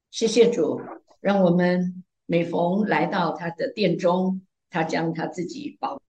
谢谢主，让我们每逢来到他的殿中，他将他自己宝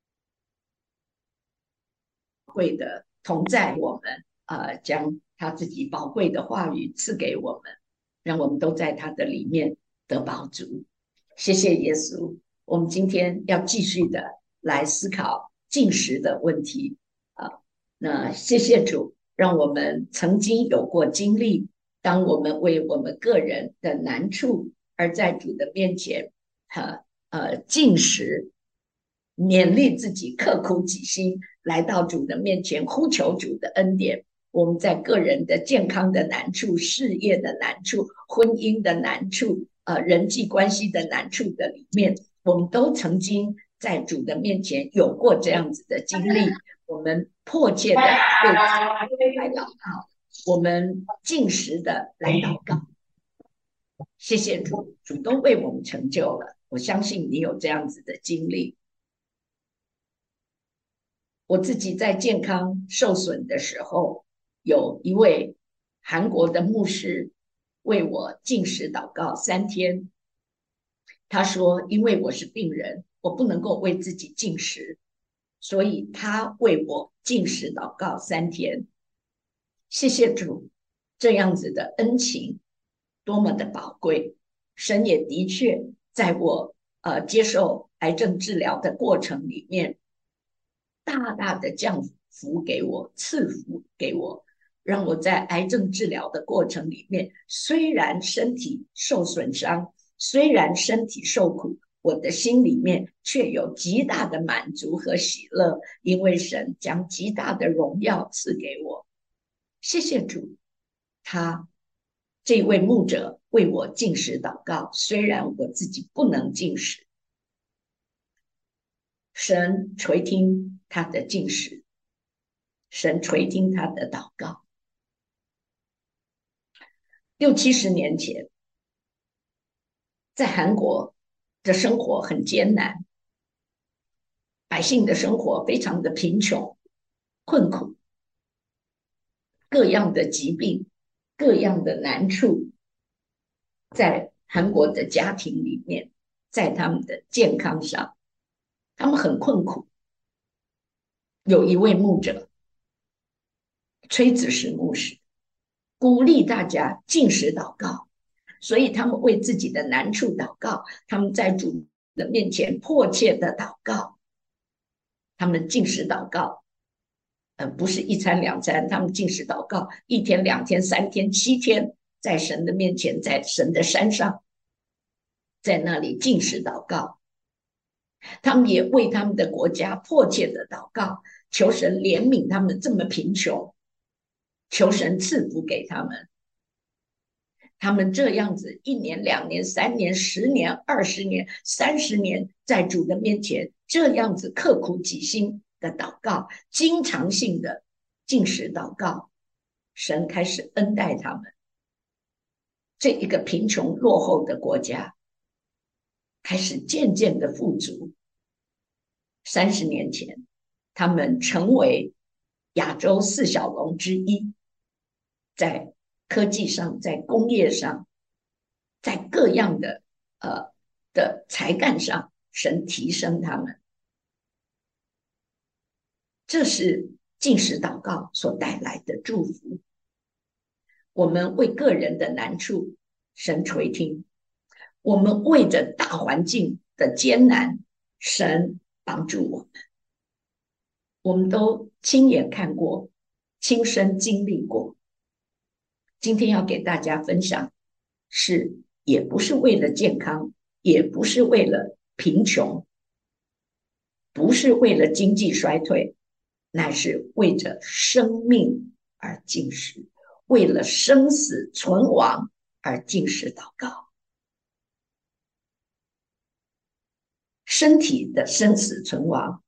贵的同在我们，将他自己宝贵的话语赐给我们，让我们都在他的里面得饱足。谢谢耶稣。我们今天要继续的来思考进食的问题啊。那谢谢主，让我们曾经有过经历，当我们为我们个人的难处而在主的面前，进食，勉励自己，刻苦己心，来到主的面前，呼求主的恩典。我们在个人的健康的难处、事业的难处、婚姻的难处、人际关系的难处的里面，我们都曾经在主的面前有过这样子的经历。我们迫切的为自己来祷告，我们尽实的来祷告。谢谢主，主都为我们成就了。我相信你有这样子的经历。我自己在健康受损的时候，有一位韩国的牧师为我禁食祷告3天。他说，因为我是病人，我不能够为自己禁食，所以他为我禁食祷告3天。谢谢主，这样子的恩情多么的宝贵。神也的确在我接受癌症治疗的过程里面，大大的降福给我，赐福给我，让我在癌症治疗的过程里面，虽然身体受损伤，虽然身体受苦，我的心里面却有极大的满足和喜乐，因为神将极大的荣耀赐给我。谢谢主，他这位牧者为我进食祷告，虽然我自己不能进食，神垂听他的进食，神垂听他的祷告。60-70年前，在韩国的生活很艰难，百姓的生活非常的贫穷、困苦，各样的疾病、各样的难处，在韩国的家庭里面，在他们的健康上，他们很困苦。有一位牧者崔子石牧师鼓励大家进食祷告，所以他们为自己的难处祷告，他们在主的面前迫切的祷告，他们进食祷告，不是1餐2餐，他们进食祷告1天2天3天7天，在神的面前，在神的山上，在那里进食祷告。他们也为他们的国家迫切的祷告，求神怜悯他们这么贫穷，求神赐福给他们。他们这样子1年2年3年10年20年30年，在主的面前这样子刻苦己心的祷告，经常性的进食祷告，神开始恩待他们。这一个贫穷落后的国家开始渐渐的富足。30年前，他们成为亚洲4小龙之一，在科技上，在工业上，在各样的才干上，神提升他们。这是禁食祷告所带来的祝福。我们为个人的难处，神垂听；我们为着大环境的艰难，神帮助我们。我们都亲眼看过，亲身经历过。今天要给大家分享，也不是为了健康，也不是为了贫穷，不是为了经济衰退，乃是为着生命而进食，为了生死存亡而进食祷告。身体的生死存亡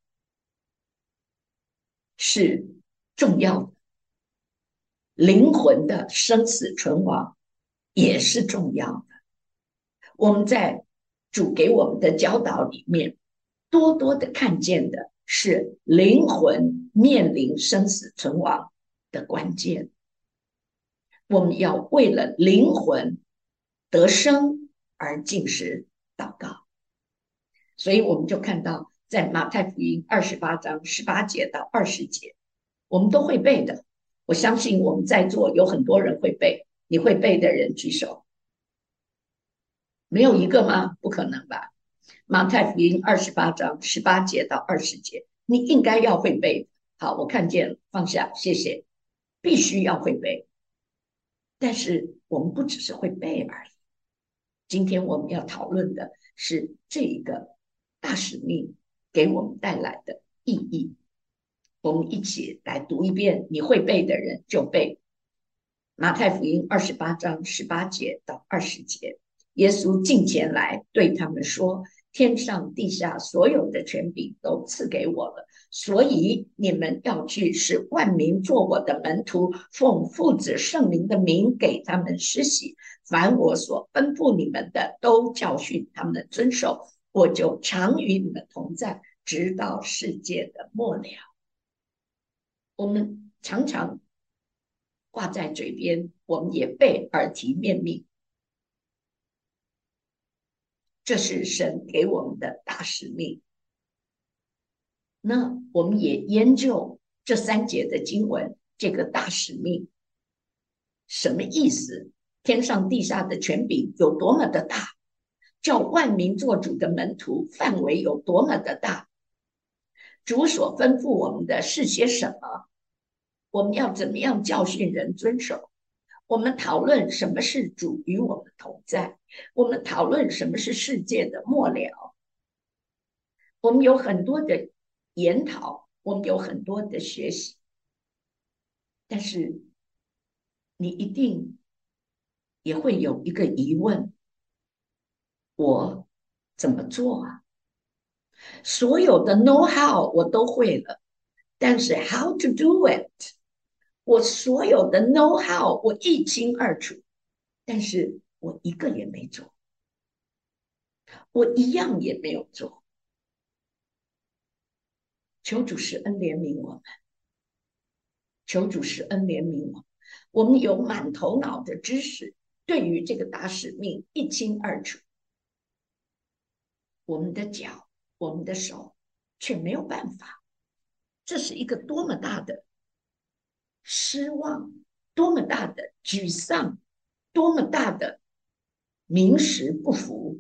是重要的，灵魂的生死存亡也是重要的。我们在主给我们的教导里面，多多的看见的是灵魂面临生死存亡的关键。我们要为了灵魂得生而进食祷告。所以我们就看到在马太福音28章18节到20节，我们都会背的。我相信我们在座有很多人会背，你会背的人举手。没有一个吗？不可能吧。马太福音28章18节到20节，你应该要会背。好，我看见了，放下，谢谢。必须要会背，但是我们不只是会背而已。今天我们要讨论的是这一个大使命给我们带来的意义。我们一起来读一遍，你会背的人就背。马太福音28章18节到20节，耶稣近前来对他们说：天上地下所有的权柄都赐给我了，所以你们要去，使万民做我的门徒，奉父子圣灵的名给他们施洗，凡我所吩咐你们的，都教训他们遵守，我就常与你们同在，直到世界的末了。我们常常挂在嘴边，我们也被耳提面命，这是神给我们的大使命。那我们也研究这3节的经文，这个大使命什么意思？天上地下的权柄有多么的大，叫万民做主的门徒范围有多么的大，主所吩咐我们的是些什么，我们要怎么样教训人遵守，我们讨论什么是主与我们同在，我们讨论什么是世界的末了，我们有很多的研讨，我们有很多的学习，但是你一定也会有一个疑问，我怎么做啊？所有的 know how 我都会了，但是 how to do it， 我所有的 know how 我一清二楚，但是我一个也没做，我一样也没有做。求主施恩怜悯我们，求主施恩怜悯我们。我们有满头脑的知识，对于这个大使命一清二楚，我们的脚，我们的手却没有办法。这是一个多么大的失望，多么大的沮丧，多么大的名实不符。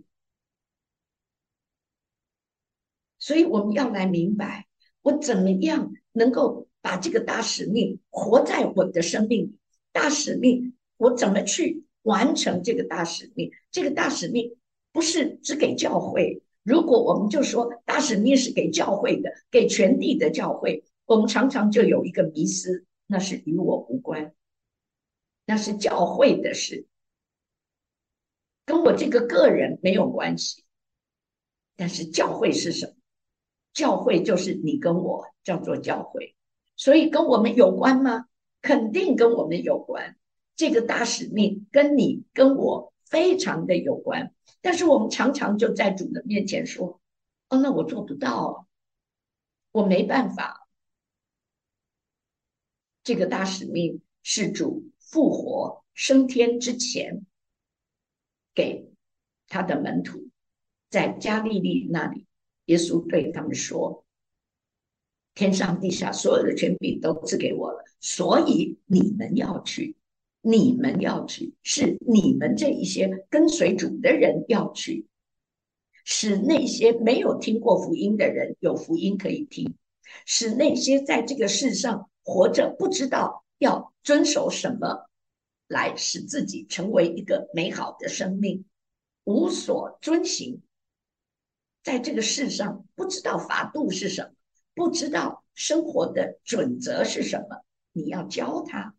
所以我们要来明白，我怎么样能够把这个大使命活在我的生命里。大使命我怎么去完成这个大使命？这个大使命不是只给教会，如果我们就说大使命是给教会的，给全地的教会，我们常常就有一个迷思，那是与我无关，那是教会的事，跟我这个个人没有关系。但是教会是什么？教会就是你跟我，叫做教会。所以跟我们有关吗？肯定跟我们有关。这个大使命跟你跟我非常的有关。但是我们常常就在主的面前说：哦，那我做不到，我没办法。这个大使命是主复活升天之前给他的门徒，在加利利那里，耶稣对他们说：天上地下所有的权柄都赐给我了，所以你们要去，你们要去，是你们这一些跟随主的人要去，使那些没有听过福音的人有福音可以听，使那些在这个世上活着不知道要遵守什么，来使自己成为一个美好的生命，无所遵行，在这个世上不知道法度是什么，不知道生活的准则是什么，你要教他。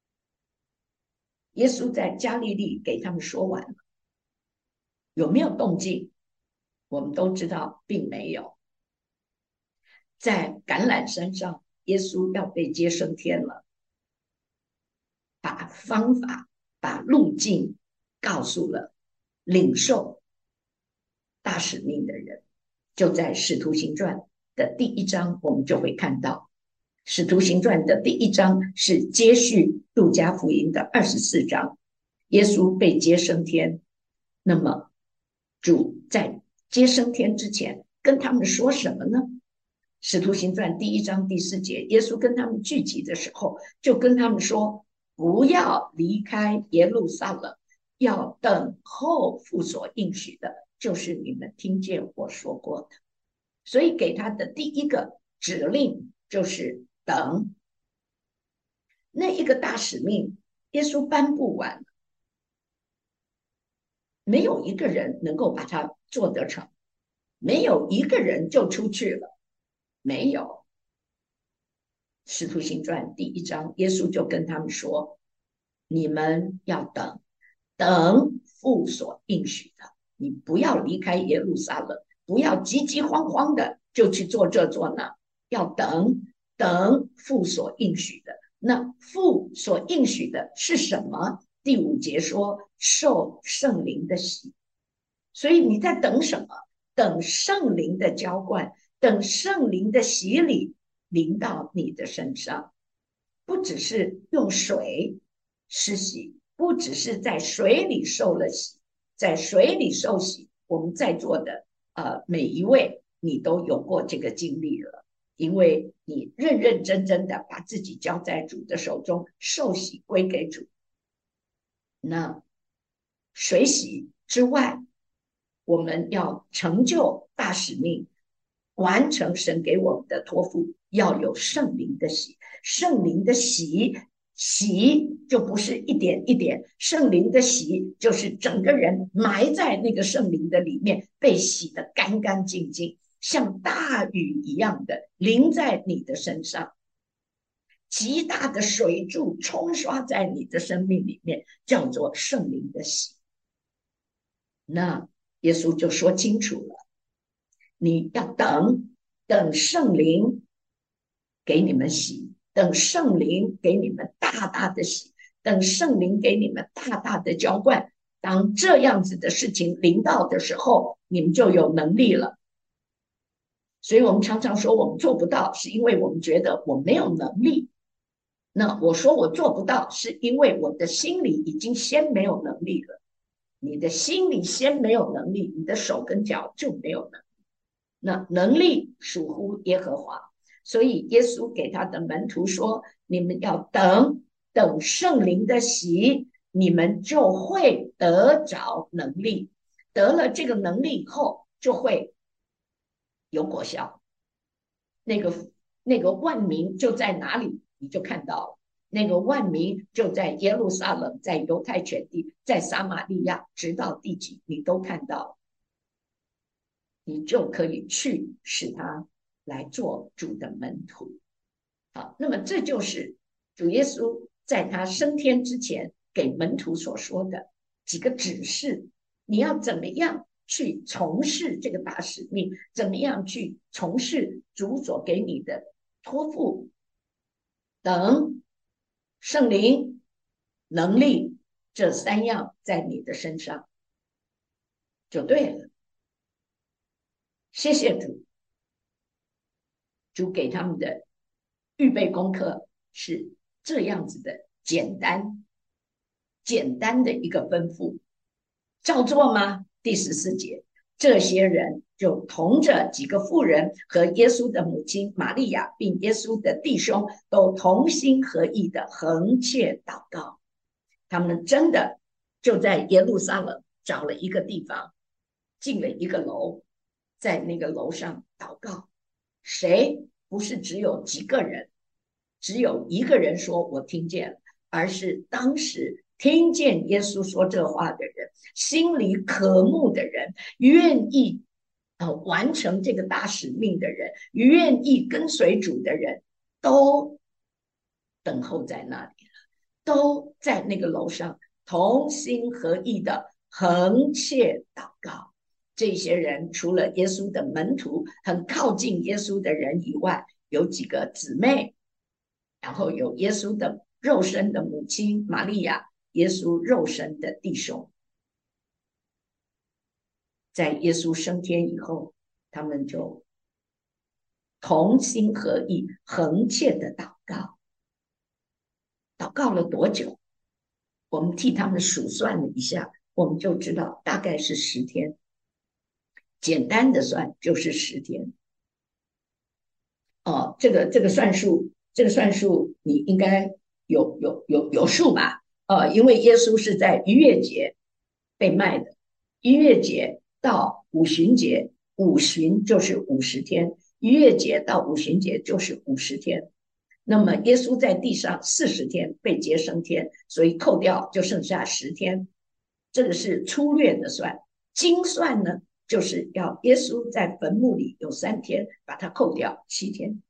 耶稣在加利利给他们说完了，有没有动静？我们都知道并没有。在橄榄山上，耶稣要被接升天了，把方法、把路径告诉了领受大使命的人。就在使徒行传的第1章，我们就会看到，使徒行传的第1章是接续路加福音的24章，耶稣被接升天， 那么主在接升天之前跟他们说什么呢？使徒行传第1章第4节，耶稣跟他们聚集的时候，就跟他们说，不要离开耶路撒冷，要等候父所应许的，就是你们听见我说过的。所以给他的第一个指令就是等。那一个大使命，耶稣颁布完，没有一个人能够把它做得成，没有一个人就出去了，没有。使徒行传第1章，耶稣就跟他们说，你们要等，等父所应许的，你不要离开耶路撒冷，不要急急慌慌的就去做这做那，要等，等父所应许的。那父所应许的是什么？第5节说，受圣灵的洗。所以你在等什么？等圣灵的浇灌，等圣灵的洗礼临到你的身上。不只是用水施洗，不只是在水里受了洗，在水里受洗，我们在座的每一位，你都有过这个经历了，因为你认认真真的把自己交在主的手中，受洗归给主。那水洗之外，我们要成就大使命，完成神给我们的托付，要有圣灵的洗。圣灵的洗，洗就不是一点一点，圣灵的洗就是整个人埋在那个圣灵的里面，被洗得干干净净，像大雨一样的淋在你的身上，极大的水柱冲刷在你的生命里面，叫做圣灵的洗。那耶稣就说清楚了，你要等圣灵给你们洗，等圣灵给你们大大的洗，等圣灵给你们大大的浇灌。当这样子的事情临到的时候，你们就有能力了。所以我们常常说我们做不到，是因为我们觉得我没有能力。那我说我做不到，是因为我的心里已经先没有能力了。你的心里先没有能力，你的手跟脚就没有能力。那能力属乎耶和华，所以耶稣给他的门徒说：“你们要等圣灵的洗，你们就会得着能力。得了这个能力以后，就会有果效。那个万民就在哪里，你就看到了。那个万民就在耶路撒冷，在犹太全地，在撒玛利亚，直到地极，你都看到了。你就可以去使他来做主的门徒。好，那么这就是主耶稣在他升天之前给门徒所说的几个指示，你要怎么样去从事这个大使命，怎么样去从事主所给你的托付，等圣灵能力这3样在你的身上就对了。谢谢主，主给他们的预备功课是这样子的简单的一个吩咐，照做吗？第14节，这些人就同着几个妇人和耶稣的母亲玛利亚，并耶稣的弟兄，都同心合意的横切祷告。他们真的就在耶路撒冷找了一个地方，进了一个楼，在那个楼上祷告。谁不是只有几个人，只有一个人说我听见了，而是当时听见耶稣说这话的人，心里渴慕的人，愿意完成这个大使命的人，愿意跟随主的人，都等候在那里了，都在那个楼上同心合意的横切祷告。这些人除了耶稣的门徒，很靠近耶稣的人以外，有几个姊妹，然后有耶稣的肉身的母亲玛利亚，耶稣肉身的弟兄。在耶稣升天以后，他们就同心合意横切的祷告。祷告了多久？我们替他们数算了一下， 我们就知道大概是10天，简单的算就是10天。哦，这个算数，这个算数你应该有数吧？因为耶稣是在逾越节被卖的，逾越节到五旬节，五旬就是50天，逾越节到五旬节就是50天。那么耶稣在地上40天被接升天，所以扣掉就剩下10天。这个是粗略的算，精算呢，就是要耶稣在坟墓里有3天，把它扣掉7天。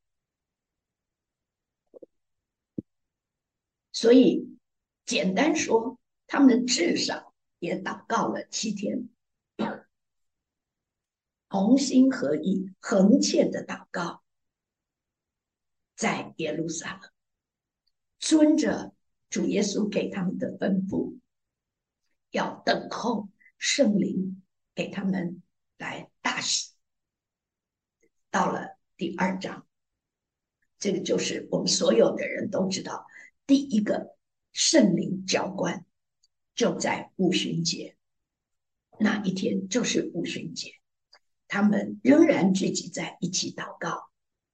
所以简单说，他们至少也祷告了7天，同心合意、恒切的祷告，在耶路撒冷，遵着主耶稣给他们的吩咐，要等候圣灵给他们来大喜。到了第2章，这个就是我们所有的人都知道，第一个圣灵浇灌就在五旬节那一天，就是五旬节，他们仍然聚集在一起祷告。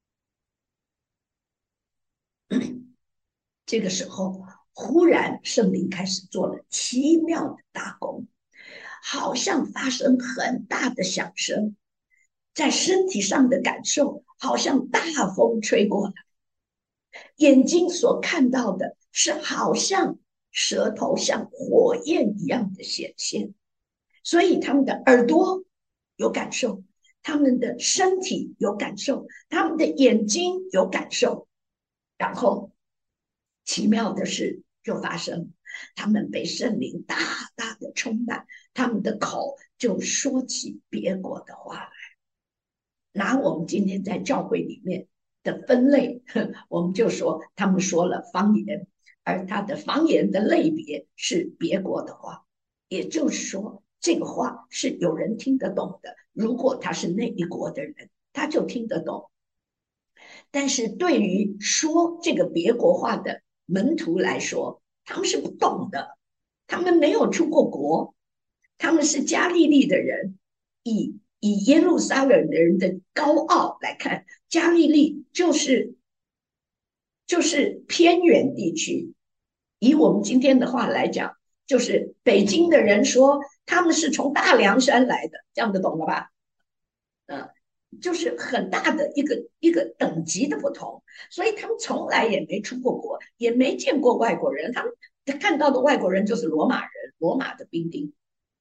这个时候，忽然圣灵开始做了奇妙的大功，好像发生很大的响声，在身体上的感受，好像大风吹过来，眼睛所看到的是好像舌头像火焰一样的显现，所以他们的耳朵有感受，他们的身体有感受，他们的眼睛有感受，然后奇妙的事就发生，他们被圣灵大大的充满，他们的口就说起别国的话来。拿我们今天在教会里面的分类，我们就说他们说了方言，而他的方言的类别是别国的话，也就是说这个话是有人听得懂的，如果他是那一国的人，他就听得懂。但是对于说这个别国话的门徒来说，他们是不懂的，他们没有出过国，他们是加利利的人，以耶路撒冷的人的高傲来看，加利利就是偏远地区。以我们今天的话来讲，就是北京的人说他们是从大凉山来的，这样子懂了吧？嗯，就是很大的一个等级的不同，所以他们从来也没出过国，也没见过外国人，他们看到的外国人就是罗马人，罗马的兵丁，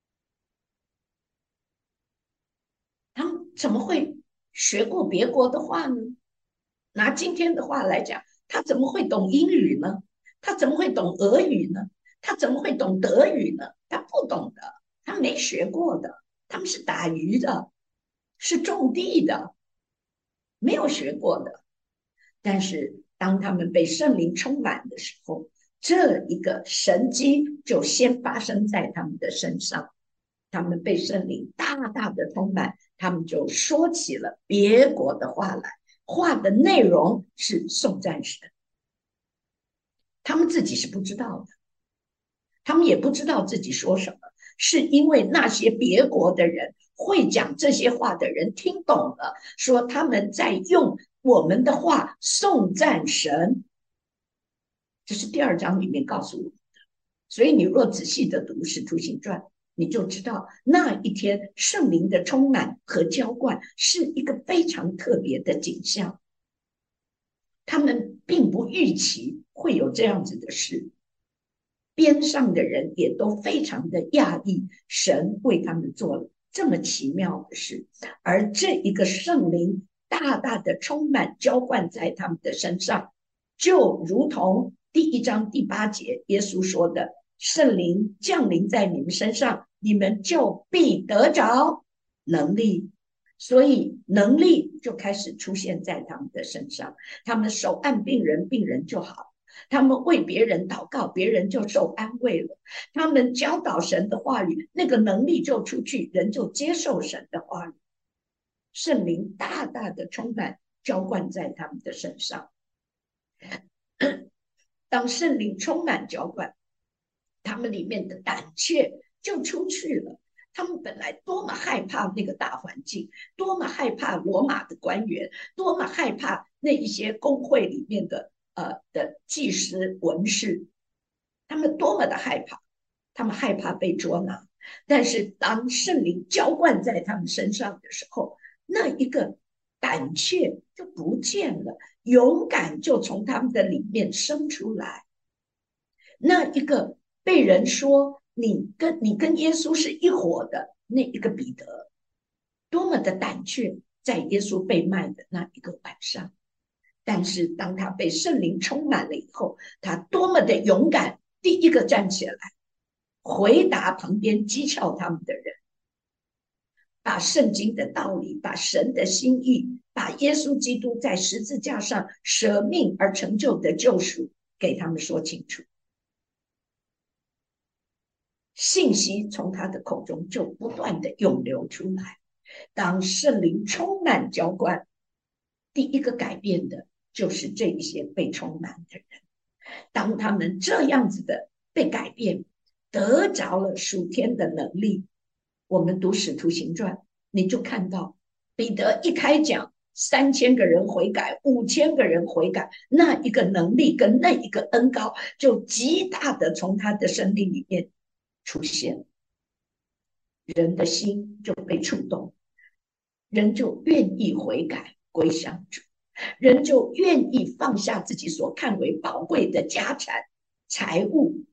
他们怎么会学过别国的话呢？拿今天的话来讲，他怎么会懂英语呢？他怎么会懂俄语呢？他怎么会懂德语呢？他不懂的，他没学过的，他们是打鱼的，是种地的，没有学过的。但是当他们被圣灵充满的时候，这一个神迹就先发生在他们的身上。他们被圣灵大大的充满，他们就说起了别国的话来，话的内容是颂赞神。他们自己是不知道的，他们也不知道自己说什么，是因为那些别国的人会讲这些话的人听懂了，说他们在用我们的话颂赞神。这是第2章里面告诉我们的。所以你若仔细的读《使徒行传》，你就知道那一天圣灵的充满和浇灌是一个非常特别的景象。他们并不预期会有这样子的事，边上的人也都非常的讶异，神为他们做了这么奇妙的事，而这一个圣灵大大的充满浇灌在他们的身上，就如同第1章第8节耶稣说的，圣灵降临在你们身上，你们就必得着能力。所以能力就开始出现在他们的身上，他们手按病人，病人就好；他们为别人祷告，别人就受安慰了；他们教导神的话语，那个能力就出去，人就接受神的话语。圣灵大大的充满浇灌在他们的身上。当圣灵充满浇灌，他们里面的胆怯就出去了。他们本来多么害怕那个大环境，多么害怕罗马的官员，多么害怕那一些工会里面的祭司文士，他们多么的害怕，他们害怕被捉拿。但是当圣灵浇灌在他们身上的时候，那一个胆怯就不见了，勇敢就从他们的里面生出来。那一个被人说你跟耶稣是一伙的那一个彼得，多么的胆怯，在耶稣被卖的那一个晚上。但是当他被圣灵充满了以后，他多么的勇敢，第一个站起来回答旁边讥诮他们的人，把圣经的道理，把神的心意，把耶稣基督在十字架上舍命而成就的救赎给他们说清楚。信息从他的口中就不断的涌流出来。当圣灵充满浇灌，第一个改变的就是这一些被充满的人。当他们这样子的被改变，得着了属天的能力，我们读使徒行传，你就看到彼得一开讲，3000个人悔改，5000个人悔改，那一个能力跟那一个恩膏就极大的从他的生命里面出现，人的心就被触动，人就愿意悔改归向主，人就愿意放下自己所看为宝贵的家产财物，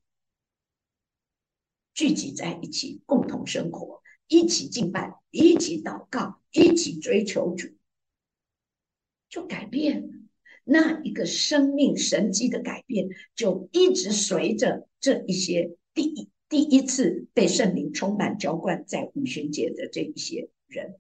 聚集在一起共同生活，一起敬拜，一起祷告，一起追求主，就改变了。那一个生命神迹的改变，就一直随着这一些第一次被圣灵充满浇灌在五旬节的这一些人，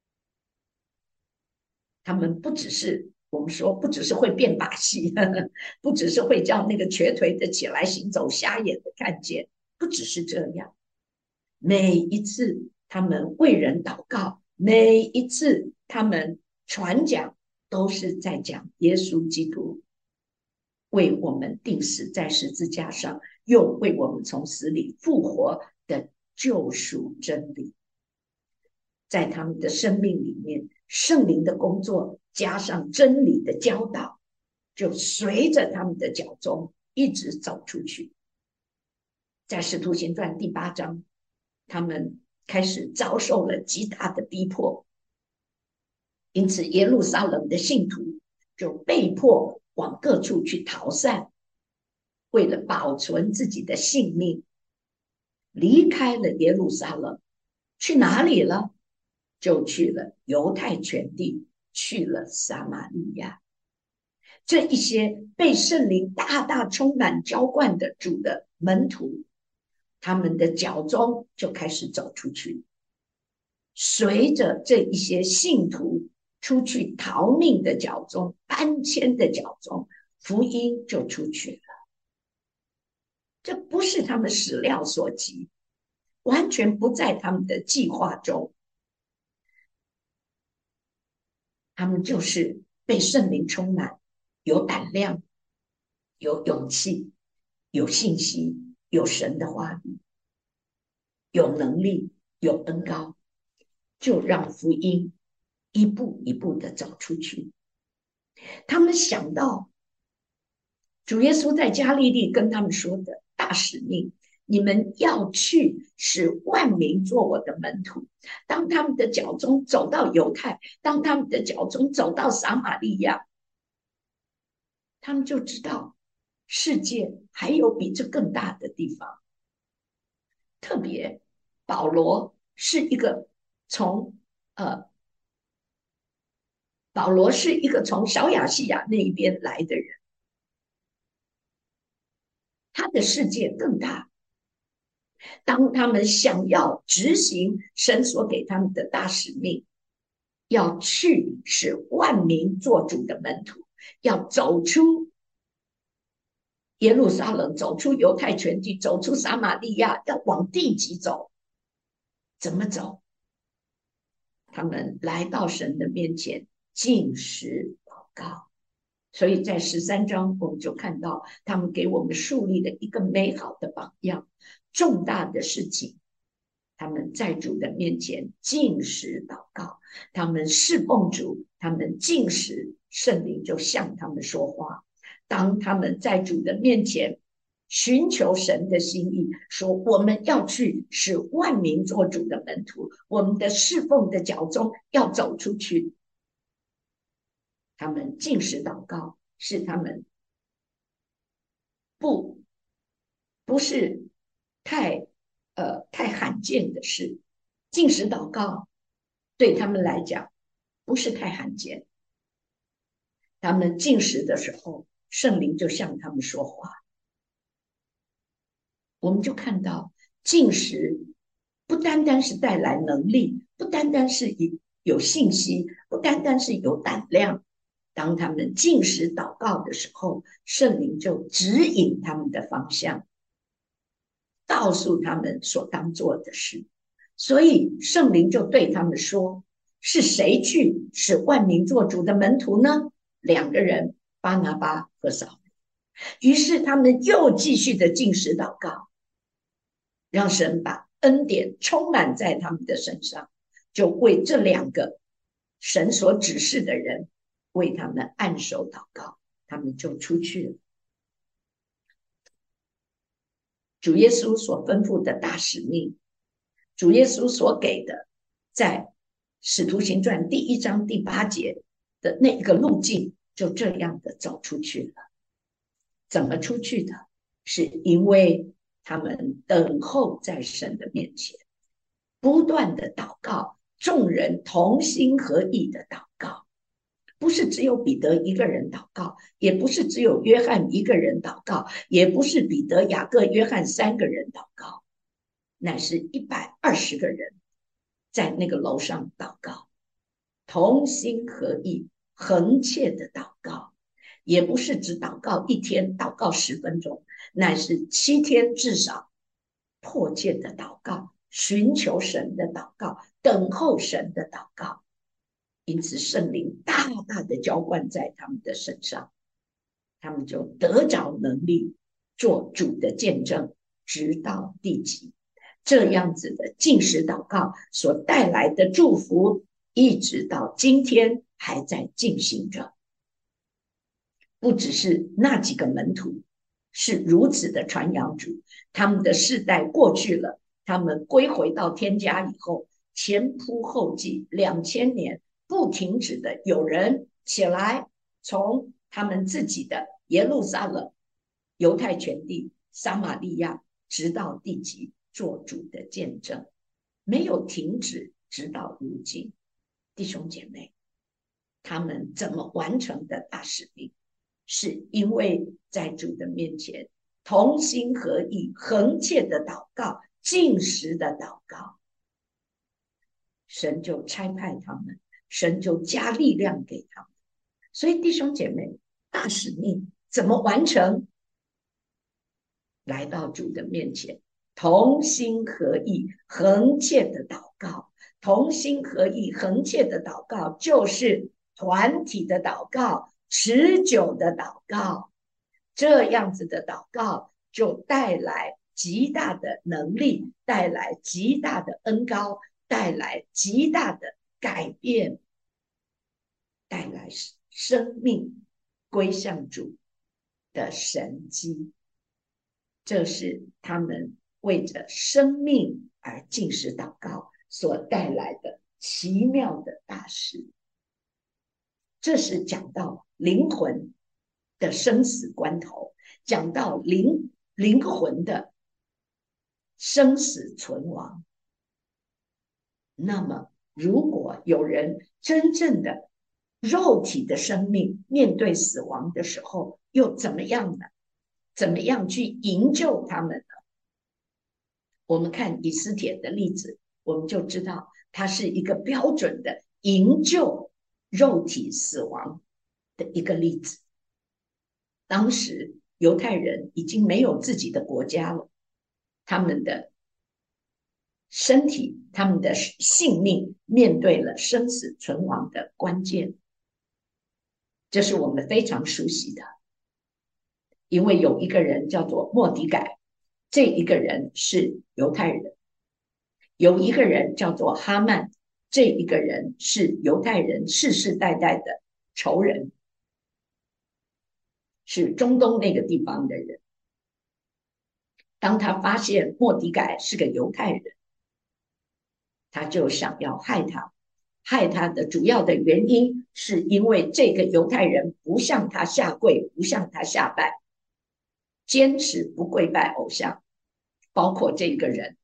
他们不只是我们说不只是会变把戏，不只是会叫那个瘸腿的起来行走，瞎眼的看见，不只是这样。每一次他们为人祷告，每一次他们传讲，都是在讲耶稣基督为我们钉死在十字架上，又为我们从死里复活的救赎真理。在他们的生命里面，圣灵的工作加上真理的教导，就随着他们的脚踪一直走出去。在使徒行传第8章，他们开始遭受了极大的逼迫，因此耶路撒冷的信徒就被迫往各处去逃散，为了保存自己的性命，离开了耶路撒冷，去哪里了？就去了犹太全地，去了撒玛利亚。这一些被圣灵大大充满浇灌的主的门徒，他们的脚踪就开始走出去，随着这一些信徒出去逃命的脚踪，搬迁的脚踪，福音就出去了。这不是他们始料所及，完全不在他们的计划中。他们就是被圣灵充满，有胆量，有勇气，有信心，有神的话语，有能力，有恩膏，就让福音一步一步的走出去。他们想到主耶稣在加利利跟他们说的大使命，你们要去使万民做我的门徒。当他们的脚踪走到犹太，当他们的脚踪走到撒玛利亚，他们就知道世界还有比这更大的地方。特别保罗是一个从小亚细亚那一边来的人，他的世界更大。当他们想要执行神所给他们的大使命，要去使万民做主的门徒，要走出耶路撒冷，走出犹太全地，走出撒玛利亚，要往地极走。怎么走？他们来到神的面前，禁食祷告。所以在13章，我们就看到他们给我们树立了一个美好的榜样。重大的事情他们在主的面前禁食祷告，他们侍奉主，他们禁食，圣灵就向他们说话。当他们在主的面前寻求神的心意，说我们要去使万民做主的门徒，我们的侍奉的脚踪要走出去。他们禁食祷告是他们不是太罕见的事，禁食祷告对他们来讲不是太罕见。他们禁食的时候，圣灵就向他们说话。我们就看到禁食不单单是带来能力，不单单是有信息，不单单是有胆量。当他们禁食祷告的时候，圣灵就指引他们的方向，告诉他们所当做的事。所以圣灵就对他们说，是谁去使万民做主的门徒呢？2个人，巴拿巴和扫罗。于是他们又继续的禁食祷告，让神把恩典充满在他们的身上，就为这2个神所指示的人为他们按手祷告，他们就出去了。主耶稣所吩咐的大使命，主耶稣所给的，在使徒行传第1章第8节的那个路径，就这样的走出去了。怎么出去的？是因为他们等候在神的面前，不断的祷告，众人同心合意的祷告。不是只有彼得一个人祷告，也不是只有约翰一个人祷告，也不是彼得、雅各、约翰3个人祷告，乃是120个人在那个楼上祷告，同心合意，恒切的祷告。也不是只祷告1天，祷告10分钟，乃是7天至少迫切的祷告，寻求神的祷告，等候神的祷告。因此圣灵大大的浇灌在他们的身上，他们就得着能力做主的见证，直到地极。这样子的禁食祷告所带来的祝福，一直到今天还在进行着。不只是那几个门徒是如此的传扬主，他们的世代过去了，他们归回到天家以后，前仆后继2000年不停止的有人起来，从他们自己的耶路撒冷、犹太全地、撒玛利亚，直到地极做主的见证，没有停止，直到如今。弟兄姐妹，他们怎么完成的大使命？是因为在主的面前同心合意，恒切的祷告，禁食的祷告，神就差派他们，神就加力量给他们。所以弟兄姐妹，大使命怎么完成？来到主的面前，同心合意，恒切的祷告。同心合意，恒切的祷告，就是团体的祷告，持久的祷告。这样子的祷告就带来极大的能力，带来极大的恩膏，带来极大的改变，带来生命归向主的神迹。这是他们为着生命而禁食祷告所带来的奇妙的大事。这是讲到灵魂的生死关头，讲到灵魂的生死存亡。那么如果有人真正的肉体的生命面对死亡的时候，又怎么样呢？怎么样去营救他们呢？我们看以斯帖的例子，我们就知道它是一个标准的营救肉体死亡的一个例子。当时犹太人已经没有自己的国家了，他们的身体、他们的性命面对了生死存亡的关键。这是我们非常熟悉的，因为有一个人叫做末底改，这一个人是犹太人， 有一个人叫做哈曼，这一个人是犹太人世世代代的仇人，是中东那个地方的人。当他发现末底改是个犹太人，他就想要害他。害他的主要的原因是因为这个犹太人不向他下跪，不向他下拜，坚持不跪拜偶像，包括这个人，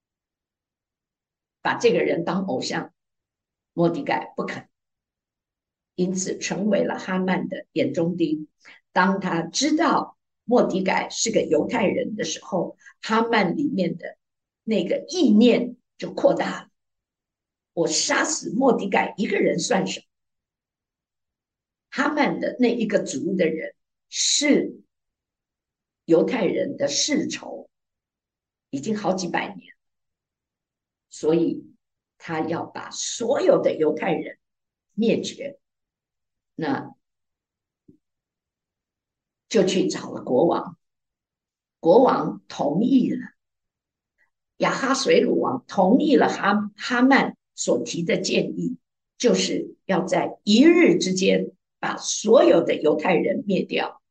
把这个人当偶像，末底改不肯，因此成为了哈曼的眼中钉。当他知道末底改是个犹太人的时候，哈曼里面的那个意念就扩大了。我杀死末底改一个人算什么？哈曼的那一个族的人是犹太人的世仇，已经好几百年，所以他要把所有的犹太人灭绝。那就去找了国王，国王同意了，亚哈水鲁王同意了哈曼所提的建议，就是要在一日之间把所有的犹太人灭掉，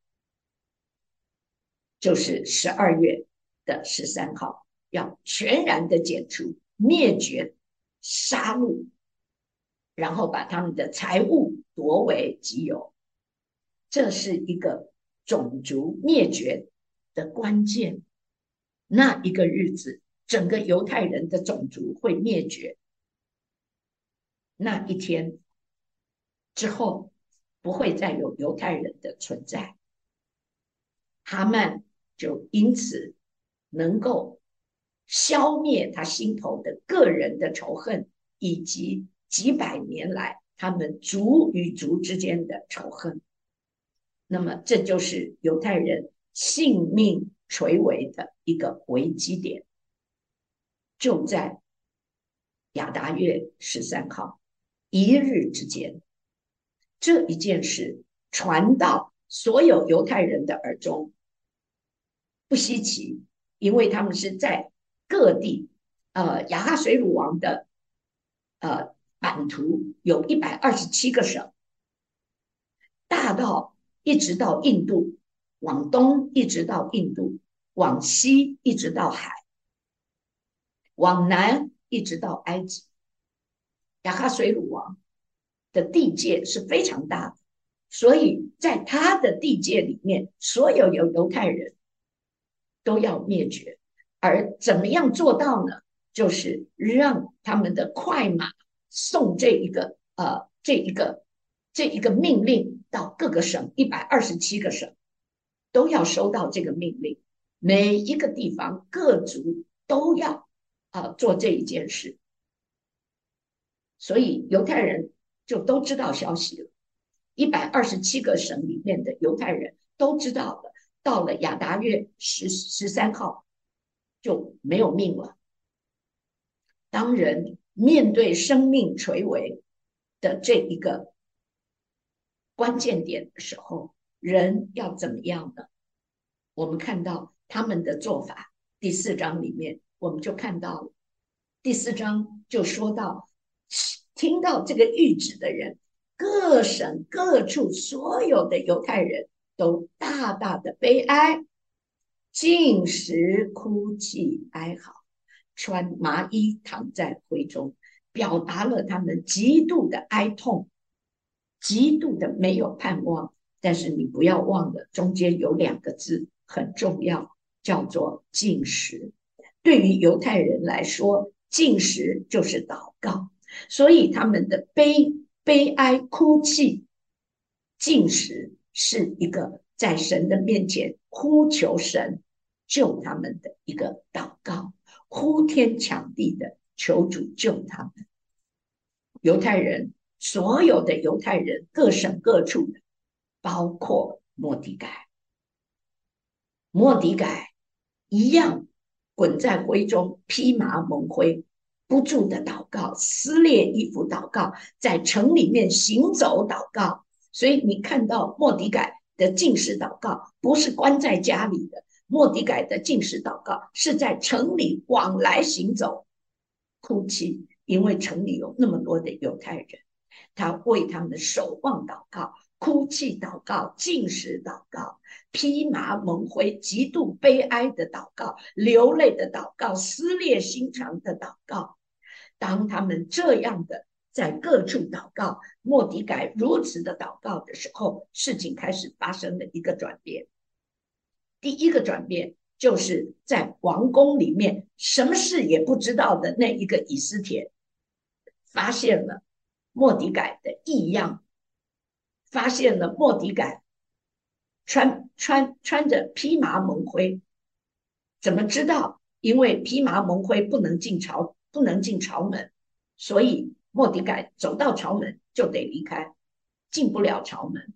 就是12月的13号，要全然的剪除、灭绝、杀戮，然后把他们的财物夺为己有。这是一个种族灭绝的关键。那一个日子，整个犹太人的种族会灭绝。那一天之后，不会再有犹太人的存在。哈曼就因此能够消灭他心头的个人的仇恨，以及几百年来他们族与族之间的仇恨。那么这就是犹太人性命垂危的一个危机点，就在亚达月13号一日之间。这一件事传到所有犹太人的耳中，不稀奇，因为他们是在各地，亚哈水鲁王的版图有127个省，大到一直到印度，往东一直到印度，往西一直到海，往南一直到埃及。亚哈水鲁王的地界是非常大的，所以在他的地界里面，所有犹太人都要灭绝。而怎么样做到呢？就是让他们的快马送这一个命令到各个省，127个省都要收到这个命令，每一个地方各族都要做这一件事。所以犹太人就都知道消息了，127个省里面的犹太人都知道了。到了亚达月13号就没有命了。当人面对生命垂危的这一个关键点的时候，人要怎么样呢？我们看到他们的做法，第4章里面我们就看到了。第4章就说到，听到这个谕旨的人，各省各处所有的犹太人都大大的悲哀，进食哭泣哀嚎，穿麻衣躺在灰中，表达了他们极度的哀痛，极度的没有盼望。但是你不要忘了，中间有2个字很重要，叫做禁食。对于犹太人来说，禁食就是祷告，所以他们的悲哀哭泣，禁食是一个在神的面前呼求神救他们的一个祷告，呼天抢地的求主救他们。犹太人，所有的犹太人，各省各处的，包括末底改，末底改一样滚在灰中，披麻蒙灰，不住的祷告，撕裂衣服祷告，在城里面行走祷告。所以你看到末底改的禁食祷告，不是关在家里的，末底改的禁食祷告是在城里往来行走， 哭泣，因为城里有那么多的犹太人，他为他们守望祷告，哭泣祷告，禁食祷告，披麻蒙灰，极度悲哀的祷告，流泪的祷告，撕裂心肠的祷告。当他们这样的在各处祷告，末底改如此的祷告的时候，事情开始发生了一个转变。第一个转变就是在王宫里面什么事也不知道的那一个以斯帖，发现了末底改的异样，发现了末底改穿着披麻蒙灰，怎么知道？因为披麻蒙灰不能进朝门，所以末底改走到朝门就得离开，进不了朝门。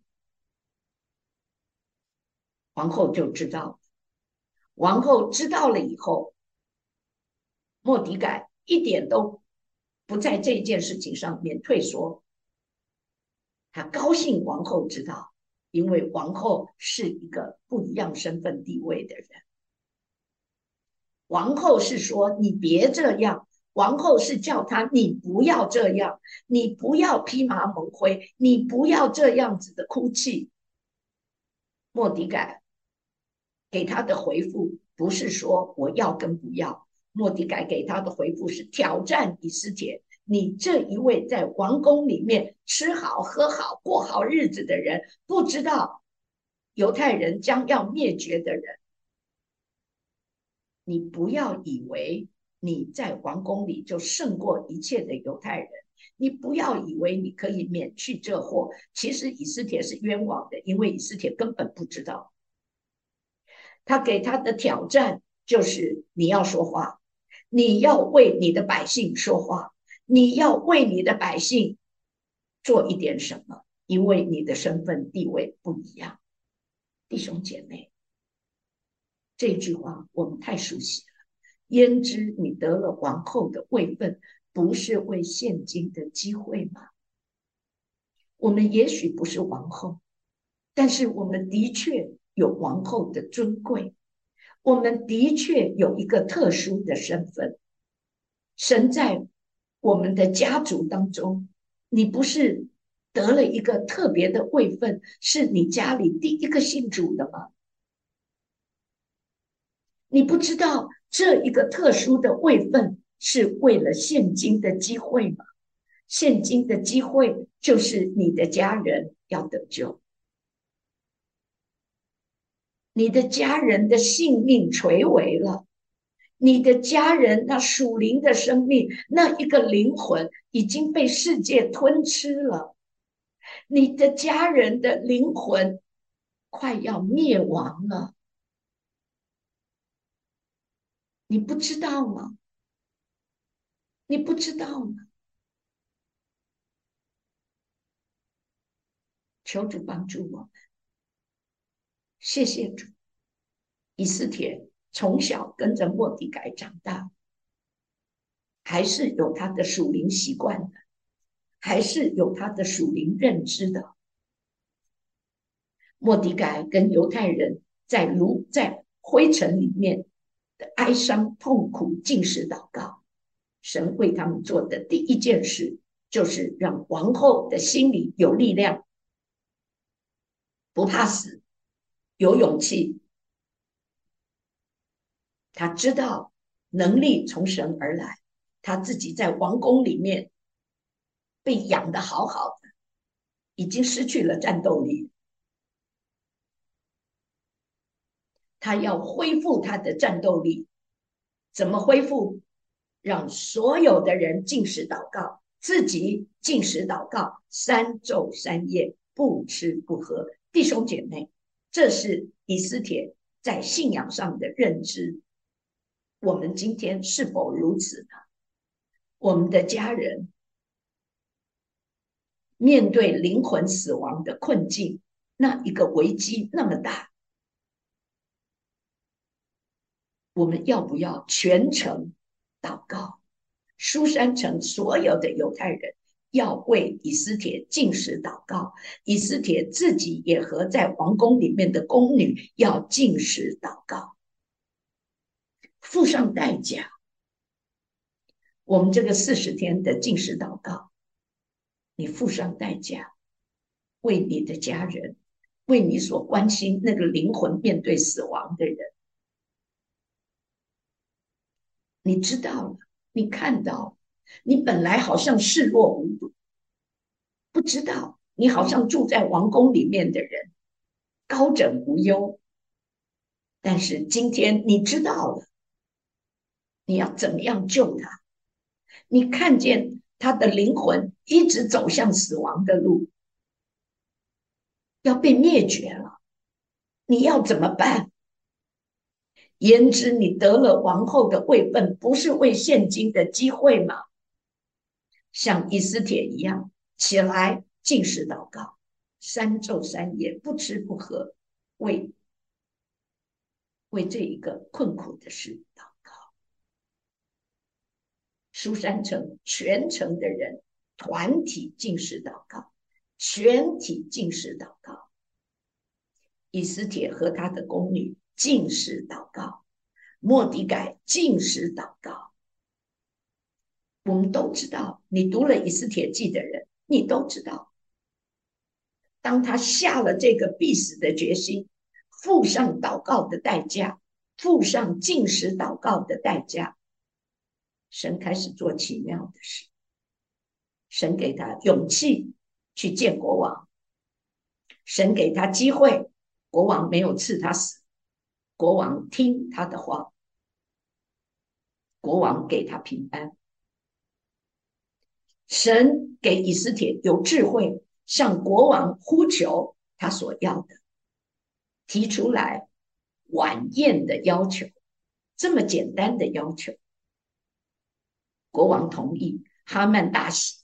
皇后就知道，王后知道了以后，末底改一点都不在这件事情上面退缩，他高兴王后知道，因为王后是一个不一样身份地位的人。王后是说你别这样，王后是叫他你不要这样，你不要披麻蒙灰，你不要这样子的哭泣。末底改给他的回复不是说我要跟不要，末底改给他的回复是挑战以斯帖，你这一位在王宫里面吃好喝好过好日子的人，不知道犹太人将要灭绝的人，你不要以为你在王宫里就胜过一切的犹太人，你不要以为你可以免去这祸。其实以斯帖是冤枉的，因为以斯帖根本不知道。他给他的挑战就是你要说话，你要为你的百姓说话，你要为你的百姓做一点什么，因为你的身份地位不一样。弟兄姐妹，这句话我们太熟悉了。焉知你得了王后的位分，不是为现今的机会吗？我们也许不是王后，但是我们的确有王后的尊贵，我们的确有一个特殊的身份。神在我们的家族当中，你不是得了一个特别的位分，是你家里第一个信主的吗？你不知道这一个特殊的位分是为了现今的机会吗？现今的机会就是你的家人要得救，你的家人的性命垂危了，你的家人那属灵的生命，那一个灵魂已经被世界吞吃了，你的家人的灵魂快要灭亡了，你不知道吗？你不知道吗？求主帮助我，谢谢主。以斯帖从小跟着末底改长大，还是有他的属灵习惯的，还是有他的属灵认知的。末底改跟犹太人在灰尘里面的哀伤、痛苦、禁食祷告，神为他们做的第一件事，就是让王后的心里有力量，不怕死，有勇气。他知道能力从神而来，他自己在王宫里面被养得好好的，已经失去了战斗力。他要恢复他的战斗力，怎么恢复？让所有的人禁食祷告，自己禁食祷告3昼3夜，不吃不喝。弟兄姐妹，这是以斯帖在信仰上的认知。我们今天是否如此呢？我们的家人面对灵魂死亡的困境，那一个危机那么大，我们要不要全程祷告？书珊城所有的犹太人要为以斯帖禁食祷告，以斯帖自己也和在王宫里面的宫女要禁食祷告，付上代价。 我们这个40天的禁食祷告，你付上代价，为你的家人，为你所关心那个灵魂面对死亡的人，你知道了，你看到了，你本来好像视若无睹，不知道你好像住在王宫里面的人，高枕无忧。但是今天你知道了，你要怎么样救他？你看见他的灵魂一直走向死亡的路，要被灭绝了，你要怎么办？言之你得了王后的位分，不是为现今的机会吗？像以斯帖一样，起来禁食祷告，3昼3夜不吃不喝，为这一个困苦的事祷告。书珊城全城的人团体禁食祷告，全体禁食祷告。以斯帖和他的宫女禁食祷告，末底改禁食祷告。我们都知道，你读了以斯帖记的人，你都知道，当他下了这个必死的决心，付上祷告的代价，付上禁食祷告的代价，神开始做奇妙的事。神给他勇气去见国王，神给他机会，国王没有赐他死，国王听他的话，国王给他平安。神给以斯帖有智慧，向国王呼求他所要的，提出来晚宴的要求，这么简单的要求，国王同意，哈曼大喜。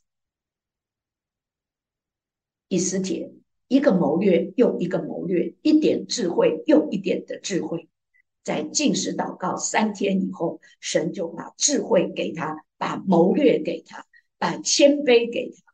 以斯帖一个谋略又一个谋略，一点智慧又一点的智慧，在禁食祷告3天以后，神就把智慧给他，把谋略给他，把谦卑给他，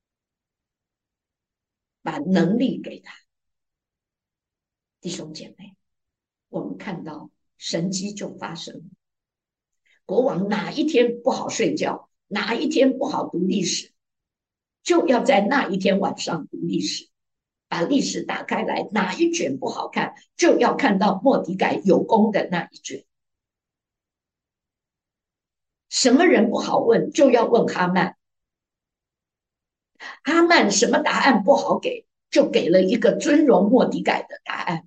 把能力给他。弟兄姐妹，我们看到神迹就发生了。国王哪一天不好睡觉，哪一天不好读历史，就要在那一天晚上读历史，把历史打开来，哪一卷不好看，就要看到末底改有功的那一卷。什么人不好问，就要问哈曼。哈曼什么答案不好给，就给了一个尊荣末底改的答案。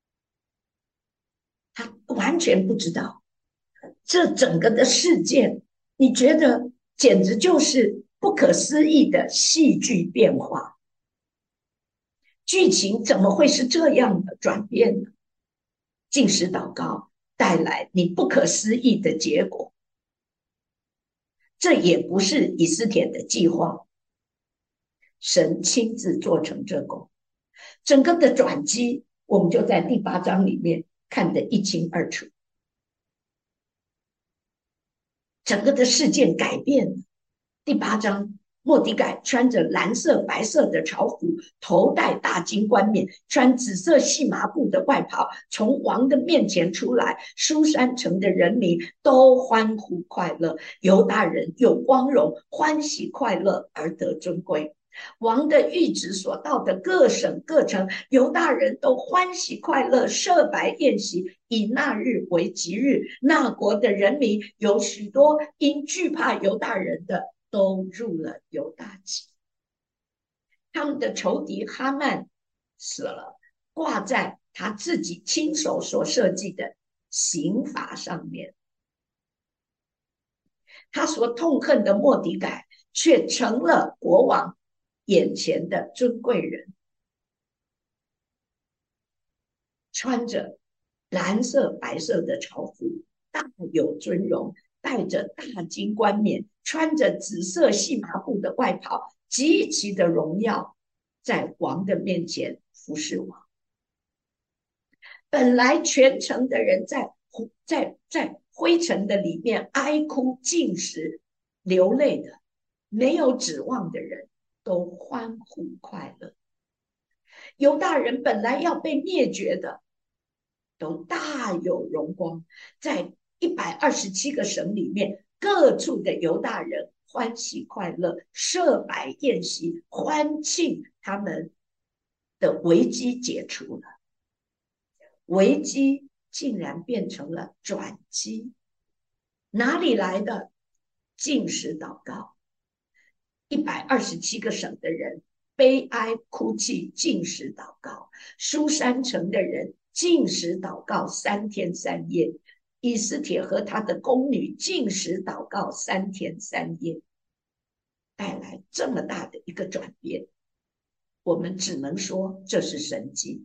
他完全不知道这整个的事件，你觉得简直就是不可思议的戏剧变化。剧情怎么会是这样的转变呢？禁食祷告带来你不可思议的结果，这也不是以斯帖的计划，神亲自做成这功。整个的转机，我们就在第8章里面看得一清二楚。整个的事件改变了。第8章，末底改穿着蓝色白色的朝服，头戴大金冠冕，穿紫色细麻布的外袍，从王的面前出来。书珊城的人民都欢呼快乐，犹大人有光荣，欢喜快乐而得尊贵。王的谕旨所到的各省各城，犹大人都欢喜快乐，设摆宴席，以那日为吉日。那国的人民有许多因惧怕犹大人的，都入了犹大籍。他们的仇敌哈曼死了，挂在他自己亲手所设计的刑罚上面。他所痛恨的末底改却成了国王眼前的尊贵人，穿着蓝色白色的朝服，大有尊荣，戴着大金冠冕，穿着紫色细麻布的外袍，极其的荣耀，在王的面前服侍王。本来全城的人在灰尘的里面哀哭禁食流泪的，没有指望的人都欢呼快乐。犹大人本来要被灭绝的，都大有荣光，在127个省里面各处的犹大人欢喜快乐，设摆宴席，欢庆他们的危机解除了。危机竟然变成了转机，哪里来的？禁食祷告，127个省的人悲哀哭泣，禁食祷告；书珊城的人禁食祷告3天3夜，以斯帖和他的宫女禁食祷告3天3夜，带来这么大的一个转变，我们只能说这是神迹。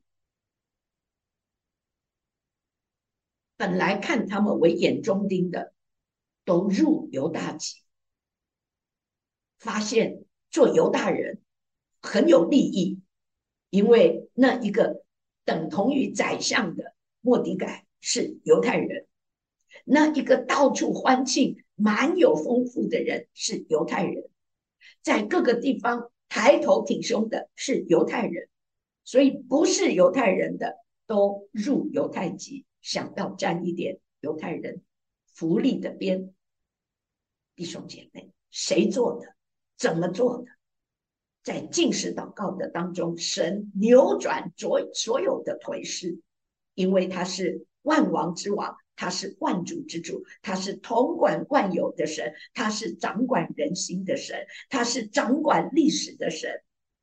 本来看他们为眼中钉的，都入犹大籍，发现做犹大人很有利益，因为那一个等同于宰相的末底改是犹太人，那一个到处欢庆、蛮有丰富的人是犹太人，在各个地方抬头挺胸的是犹太人，所以不是犹太人的都入犹太籍，想要沾一点犹太人福利的边。弟兄姐妹，谁做的？怎么做的？在禁食祷告的当中，神扭转所有的颓势，因为他是万王之王，他是万主之主，他是统管万有的神，他是掌管人心的神，他是掌管历史的神，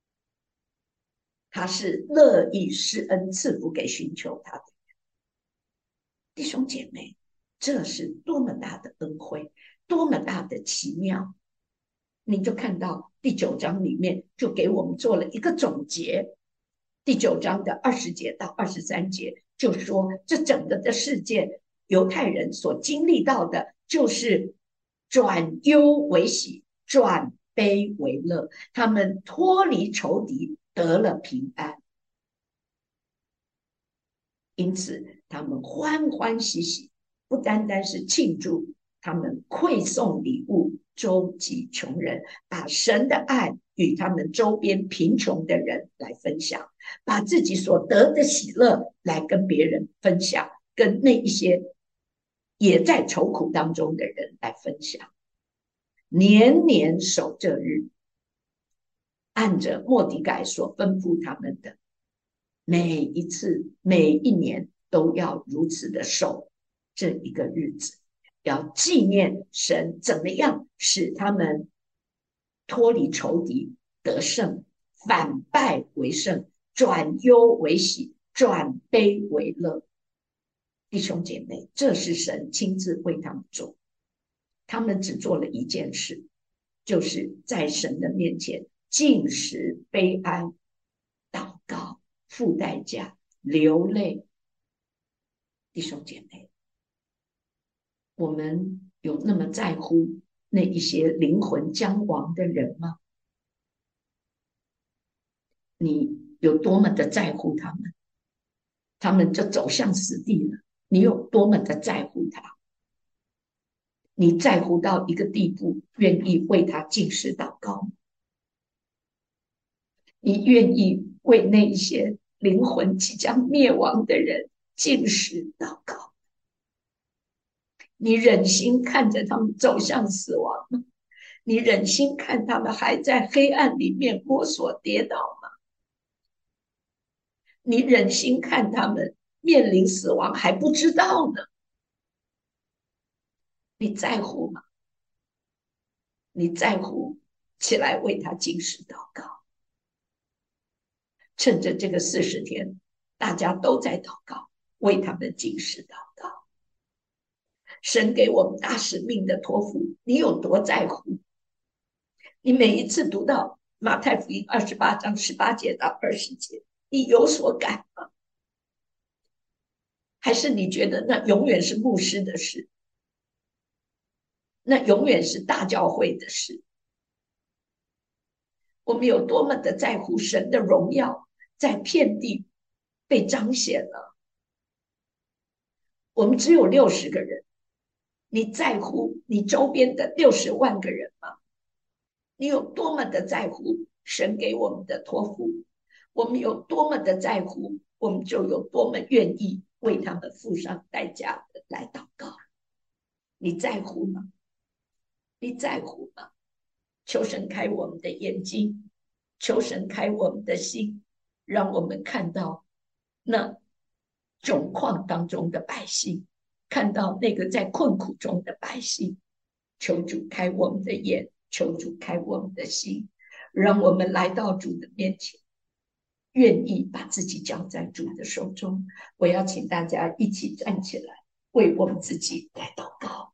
他是乐意施恩赐福给寻求他的人。弟兄姐妹，这是多么大的恩惠，多么大的奇妙！你就看到第9章里面就给我们做了一个总结，第9章的20节到23节就说，这整个的事件，犹太人所经历到的就是转忧为喜，转悲为乐，他们脱离仇敌，得了平安，因此他们欢欢喜喜，不单单是庆祝，他们馈送礼物，周济穷人，把神的爱与他们周边贫穷的人来分享，把自己所得的喜乐来跟别人分享，跟那一些也在愁苦当中的人来分享。年年守这日，按着末底改所吩咐他们的，每一次每一年都要如此的守这一个日子，要纪念神怎么样使他们脱离仇敌，得胜，反败为胜，转忧为喜，转悲为乐。弟兄姐妹，这是神亲自为他们做，他们只做了一件事，就是在神的面前禁食悲哀，祷告，付代价，流泪。弟兄姐妹，我们有那么在乎那一些灵魂将亡的人吗？你有多么的在乎他们？他们就走向死地了，你有多么的在乎他？你在乎到一个地步，愿意为他禁食祷告吗？你愿意为那一些灵魂即将灭亡的人禁食祷告？你忍心看着他们走向死亡吗？你忍心看他们还在黑暗里面摸索跌倒吗？你忍心看他们面临死亡还不知道呢？你在乎吗？你在乎起来为他禁食祷告？趁着这个40天，大家都在祷告，为他们禁食祷告。神给我们大使命的托付，你有多在乎？你每一次读到马太福音28章18节到20节，你有所感吗？还是你觉得那永远是牧师的事，那永远是大教会的事？我们有多么的在乎神的荣耀在遍地被彰显了？我们只有60个人，你在乎你周边的60万个人吗？你有多么的在乎神给我们的托付？我们有多么的在乎，我们就有多么愿意为他们付上代价的来祷告。你在乎吗？ 你在乎吗？求神开我们的眼睛，求神开我们的心，让我们看到那窘况当中的百姓，看到那个在困苦中的百姓。求主开我们的眼，求主开我们的心，让我们来到主的面前，愿意把自己交在主的手中。我要请大家一起站起来，为我们自己来祷告。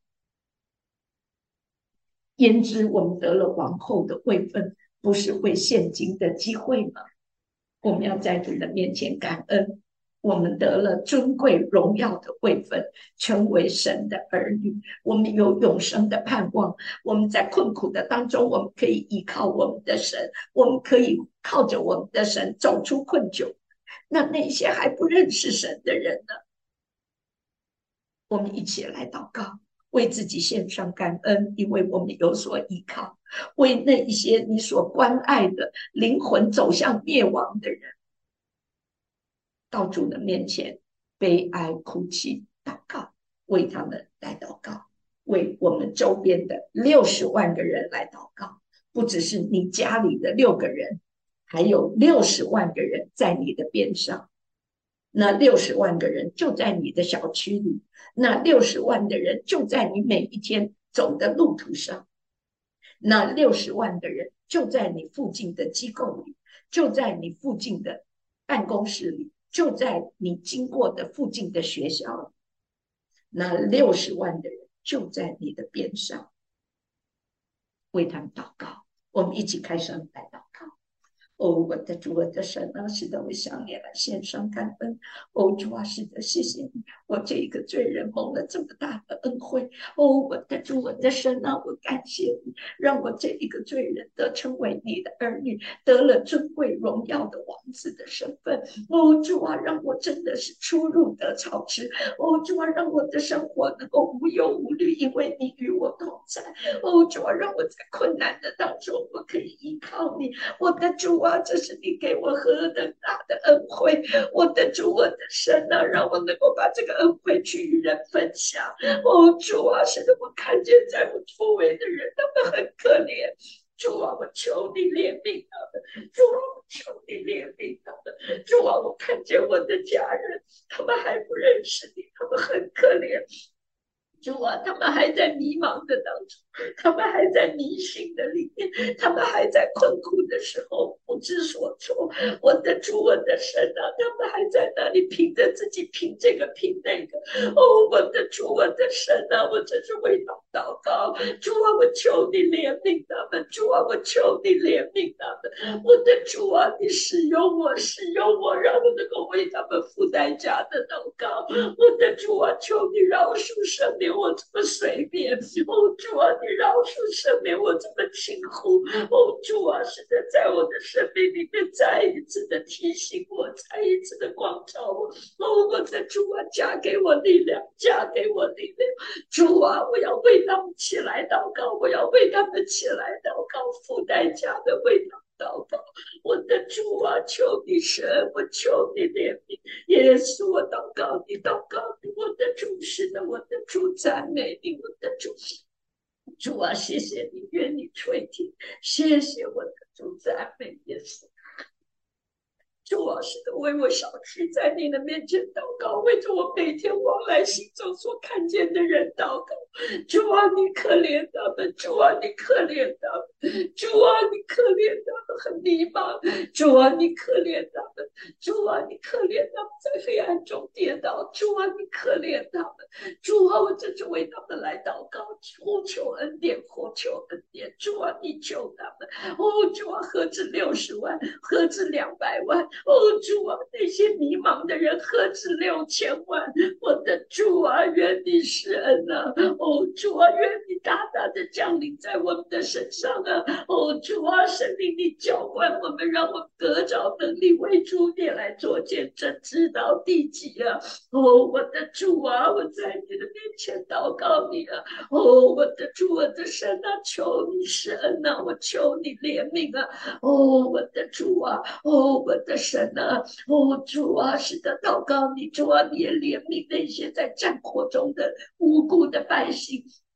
焉知我们得了王后的位分，不是为现今的机会吗？我们要在主的面前感恩，我们得了尊贵荣耀的位分，成为神的儿女。我们有永生的盼望。我们在困苦的当中，我们可以依靠我们的神，我们可以靠着我们的神走出困窘。那些还不认识神的人呢？我们一起来祷告，为自己献上感恩，因为我们有所依靠。为那一些你所关爱的灵魂走向灭亡的人，到主的面前悲哀哭泣祷告，为他们来祷告，为我们周边的60万个人来祷告。不只是你家里的6个人，还有60万个人在你的边上。那60万个人就在你的小区里，那60万的人就在你每一天走的路途上，那60万的人就在你附近的机构里，就在你附近的办公室里，就在你经过的附近的学校里，那60万的人就在你的边上，为他们祷告。我们一起开声来祷告。哦，我的主，我的神啊，是的，我向你来献上感恩。哦，主啊，是的，谢谢你，我这一个罪人蒙了这么大的恩惠。哦，我的主，我的神啊，我感谢你，让我这一个罪人得成为你的儿女，得了尊贵荣耀的王子的身份。哦，主啊，让我真的是出入得草吃。哦，主啊，让我的生活能够无忧无虑，因为你与我同在。哦，主啊，让我在困难的当中，我可以依靠你。我的主啊，这是你给我何等大的恩惠！我的主，我的神啊，让我能够把这个恩惠去与人分享。哦，主啊，是的，我看见在我周围的人，他们很可怜。主啊，我求你怜悯他们。主啊，我求你怜悯他们。主啊，我看见我的家人，他们还不认识你，他们很可怜。主啊，他们还在迷茫的当中，他们还在迷信的里面，他们还在困苦的时候不知所措。我的主，我的神啊，他们还在那里凭着自己，凭这个凭那个。哦，我的主，我的神啊，我真是为他们祷告。主啊，我求你怜悯他们。主啊，我求你怜悯他们。我的主啊，你使用我，使用我，让我能够为他们付代价的祷告。我的主啊，求你饶恕赦免我这么随便。哦，主啊，你饶恕赦免我这么轻忽。哦，主啊，是的，在我的生命里面再一次的提醒我，再一次的光照我。哦，我的主啊，加给我力量，加给我力量。主啊，我要为他们起来祷告，我要为他们起来祷告，付代价的为他们祷告。我的主啊，求你神，我求你怜悯。耶稣，我祷告你，祷告你，我的主是的，我的主赞美你，我的主。主啊，谢谢你，愿你垂听，谢谢我的主赞美耶稣。主啊，是的，为我小区在你的面前祷告，为着我每天往来行走所看见的人祷告。主啊，你可怜他们，主啊，你可怜他们，主啊，你可怜他们很迷茫，主啊，你可怜他们，主啊，你可怜他们在黑暗中跌倒，主啊，你可怜他们，主啊，我真是为他们来祷告，呼求恩典，呼求恩典，主啊，你救他们，哦，主啊，何止60万，何止200万，哦，主啊，那些迷茫的人何止6000万，我的主啊，愿你施恩啊，哦，主啊，愿你大大的降临在我们的身上啊，哦，主啊，神灵你浇灌我们，让我们得着能力为主你来做见证，直到地极啊，哦，我的主啊，我在你的面前祷告你啊，哦，我的主，我的神啊，求你施恩啊，我求你怜悯啊，哦，我的主啊，哦，我的神啊，哦，主啊，是的，祷告你，主啊，你也怜悯那些在战火中的无辜的百姓。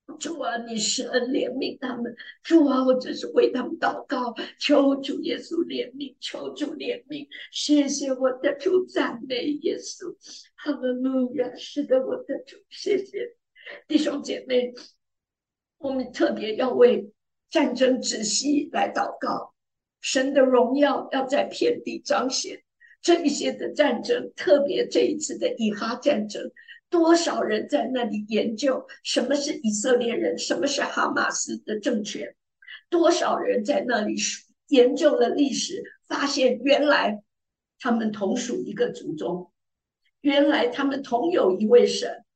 主啊，你施恩怜悯他们。主啊，我只是为他们祷告，求主耶稣怜悯，求主怜悯。谢谢我的主，赞美耶稣，哈利路亚！是的，我的主，谢谢弟兄姐妹，我们特别要为战争止息来祷告，神的荣耀要在遍地彰显。这一些的战争，特别这一次的以哈战争，多少人在那里研究什么是以色列人，什么是哈马斯的政权，多少人在那里研究了历史，发现原来他们同属一个祖宗，原来他们同有一位神。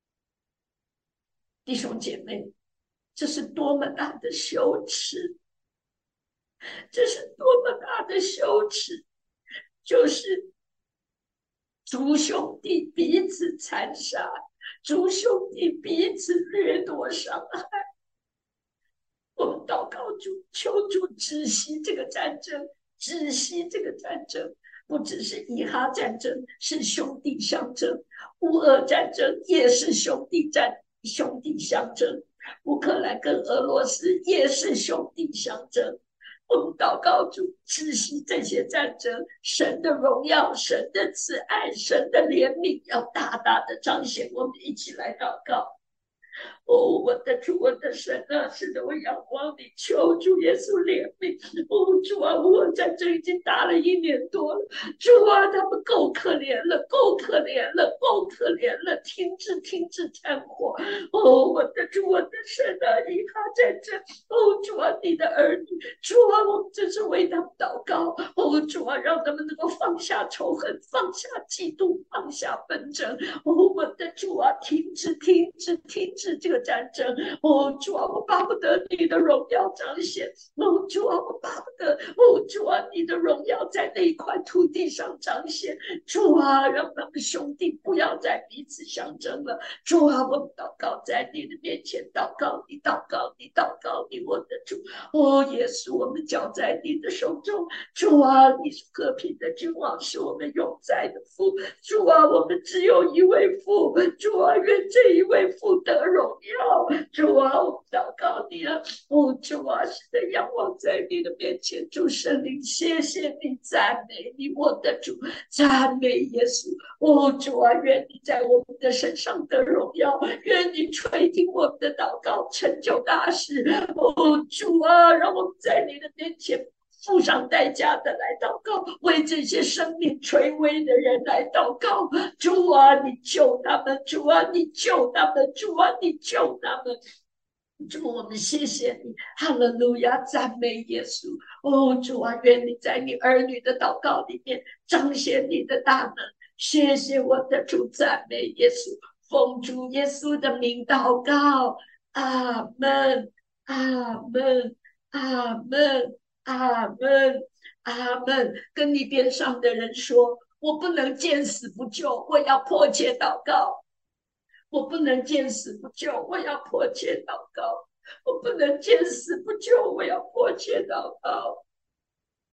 弟兄姐妹，这是多么大的羞耻！这是多么大的羞耻！就是诸兄弟彼此残杀，诸兄弟彼此掠夺伤害。我们祷告主，求主止息这个战争，止息这个战争。不只是以哈战争是兄弟相争，乌俄战争也是兄弟相争，乌克兰跟俄罗斯也是兄弟相争。我们祷告主止息这些战争，神的荣耀、神的慈爱、神的怜悯要大大的彰显。我们一起来祷告。哦，我的主，我的神啊！是的，我仰望你，求主耶稣怜悯。哦，主啊，我战争已经打了1年多了，主啊，他们够可怜了，够可怜了，够可怜了！停止，停止战火！哦，我的主，我的神啊！以哈战争，哦，主啊，你的儿女，主啊，我们真是为他们祷告。哦，主啊，让他们能够放下仇恨，放下嫉妒，放下纷争。哦，我的主啊，停止，停止，停止这个战争！哦，主啊，我巴不得你的荣耀彰显。哦，主啊，我巴不得，哦，主啊，你的荣耀在那一块土地上彰显。主啊，让他们兄弟不要再彼此相争了。主啊，我们祷告在你的面前，祷告你，祷告你，祷告你，我的主。哦，耶稣，我们交在你的手中。主啊，你是和平的君王，是我们永在的父。主啊，我们只有一位父。主啊，愿这一位父得荣耀。主啊，我们祷告你啊！哦，主啊，是的，仰望在你的面前。主圣灵，谢谢你，赞美你，我的主，赞美耶稣。哦，主啊，愿你在我们的身上得荣耀，愿你垂听我们的祷告，成就大事。哦，主啊，让我们在你的面前付上代价的来祷告，为这些生命垂危的人来祷告。主啊，你救他们！主啊，你救他们！主啊，你救他们！主，我们谢谢你，哈利路亚，赞美耶稣。哦，主啊，愿你在你儿女的祷告里面彰显你的大能。谢谢我的主，赞美耶稣，奉主耶稣的名祷告，阿门，阿门，阿门，阿门，阿门。跟你边上的人说，我不能见死不救，我要迫切祷告。我不能见死不救，我要迫切祷告。我不能见死不救，我要迫切祷告。